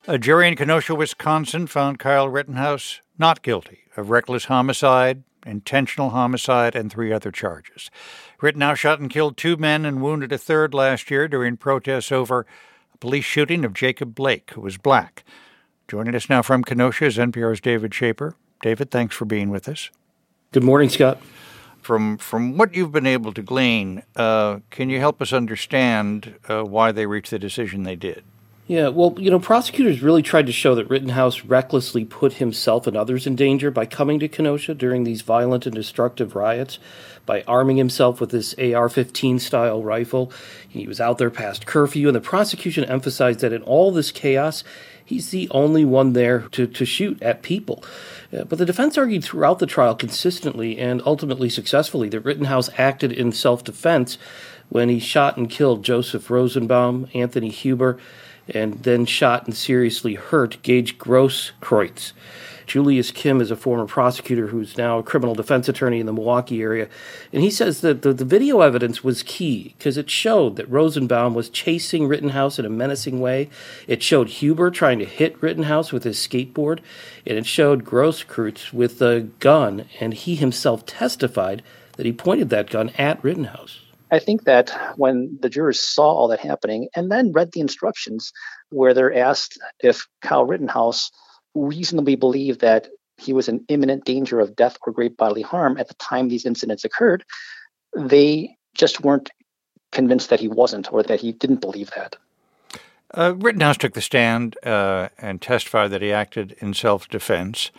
A jury in Kenosha, Wisconsin found Kyle Rittenhouse not guilty of reckless homicide, intentional homicide, and 3 other charges. Rittenhouse shot and killed 2 men and wounded a third last year during protests over a police shooting of Jacob Blake, who was black. Joining us now from Kenosha is NPR's David Schaper. David, thanks for being with us. Good morning, Scott. From what you've been able to glean, can you help us understand why they reached the decision they did? Yeah, well, prosecutors really tried to show that Rittenhouse recklessly put himself and others in danger by coming to Kenosha during these violent and destructive riots, by arming himself with this AR-15 style rifle. He was out there past curfew, and the prosecution emphasized that in all this chaos, he's the only one there to shoot at people. But the defense argued throughout the trial consistently and ultimately successfully that Rittenhouse acted in self-defense when he shot and killed Joseph Rosenbaum, Anthony Huber, and then shot and seriously hurt Gage Grosskreutz. Julius Kim is a former prosecutor who's now a criminal defense attorney in the Milwaukee area, and he says that the video evidence was key because it showed that Rosenbaum was chasing Rittenhouse in a menacing way. It showed Huber trying to hit Rittenhouse with his skateboard, and it showed Grosskreutz with a gun, and he himself testified that he pointed that gun at Rittenhouse. I think that when the jurors saw all that happening and then read the instructions where they're asked if Kyle Rittenhouse reasonably believed that he was in imminent danger of death or great bodily harm at the time these incidents occurred, they just weren't convinced that he wasn't or that he didn't believe that. Rittenhouse took the stand and testified that he acted in self-defense.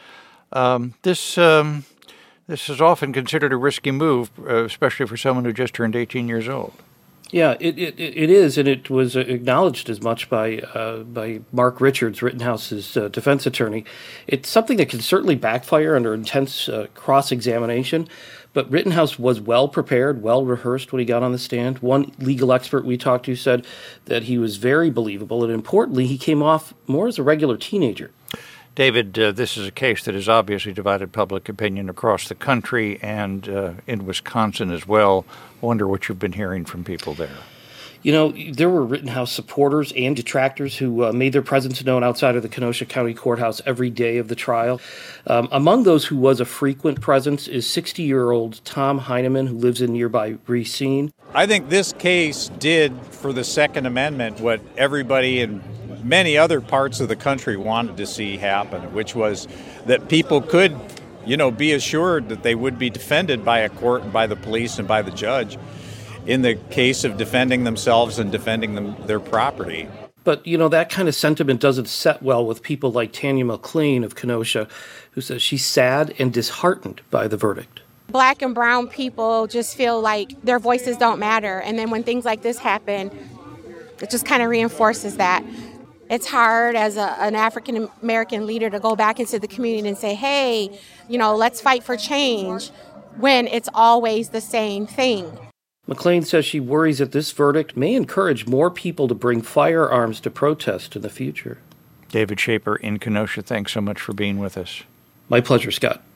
This is often considered a risky move, especially for someone who just turned 18 years old. Yeah, it is, and it was acknowledged as much by Mark Richards, Rittenhouse's defense attorney. It's something that can certainly backfire under intense cross-examination, but Rittenhouse was well prepared, well rehearsed when he got on the stand. One legal expert we talked to said that he was very believable, and importantly, he came off more as a regular teenager. David, this is a case that has obviously divided public opinion across the country and in Wisconsin as well. I wonder what you've been hearing from people there. There were Rittenhouse supporters and detractors who made their presence known outside of the Kenosha County Courthouse every day of the trial. Among those who was a frequent presence is 60-year-old Tom Heineman, who lives in nearby Racine. I think this case did for the Second Amendment what everybody in many other parts of the country wanted to see happen, which was that people could, be assured that they would be defended by a court and by the police and by the judge in the case of defending themselves and defending their property. But, that kind of sentiment doesn't set well with people like Tanya McLean of Kenosha, who says she's sad and disheartened by the verdict. Black and brown people just feel like their voices don't matter. And then when things like this happen, it just kind of reinforces that. It's hard as an African-American leader to go back into the community and say, hey, let's fight for change when it's always the same thing. McLean says she worries that this verdict may encourage more people to bring firearms to protest in the future. David Schaper in Kenosha, thanks so much for being with us. My pleasure, Scott.